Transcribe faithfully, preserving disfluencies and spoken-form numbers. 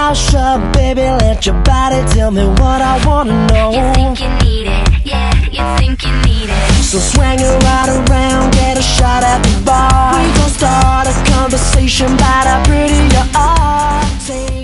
mouth shut, baby, let your body tell me what I wanna know. You think you need it, yeah, you think you need it. So swing it right around, get a shot at the bar. We gon' start a conversation about how pretty you are. Say